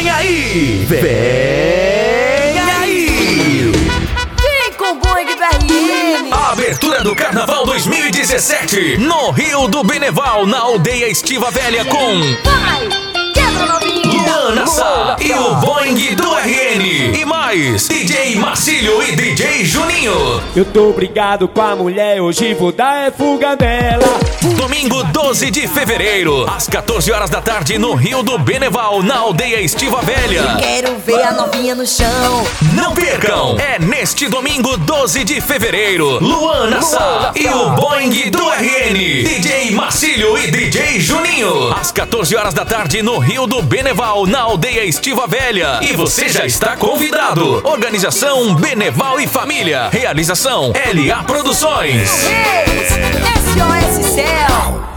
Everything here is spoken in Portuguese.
Vem aí! Vem aí! Vem com Boing BRN! A abertura do Carnaval 2017 no Rio do Beneval, na aldeia Estiva Velha, com Vai! Quebra novinha! Luana Sá e o Boing do RN. E mais, DJ Marcílio e DJ Juninho. Eu tô brigado com a mulher, hoje vou dar fuga nela. Domingo 12 de fevereiro, às 14 horas da tarde, no Rio do Beneval, na aldeia Estiva Velha. Quero ver a novinha no chão. Não percam! É neste domingo 12 de fevereiro, Luana Sá e o Boing do RN, DJ Marcílio e DJ Juninho, às 14 horas da tarde, no Rio do Beneval, na aldeia Estiva Velha. E você já está convidado. Organização Beneval e Família. Realização LA Produções. SOS Céu!